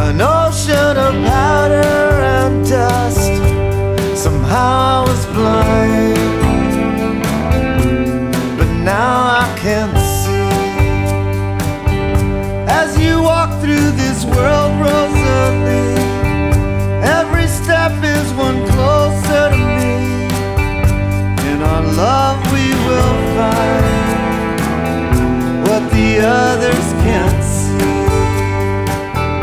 an ocean of powder and dust. Somehow I was blind, but now I can see. As you walk through this world, Rosalie, every step is one closer to me. In our love we will find what the others can't.